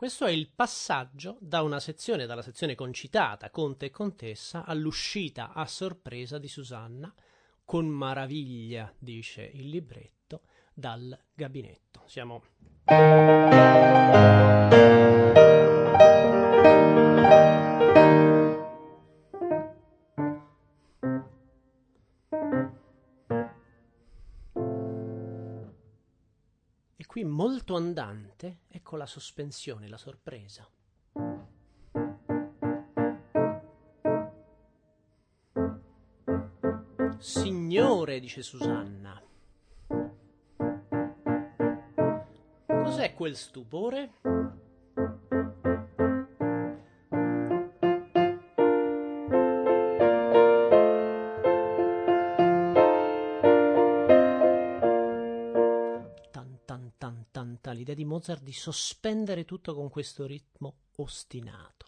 Questo è il passaggio dalla sezione concitata, conte e contessa, all'uscita a sorpresa di Susanna, con maraviglia, dice il libretto, dal gabinetto. Siamo... E qui molto andante, ecco la sospensione, la sorpresa. Signore, dice Susanna, cos'è quel stupore? L'idea di Mozart di sospendere tutto con questo ritmo ostinato.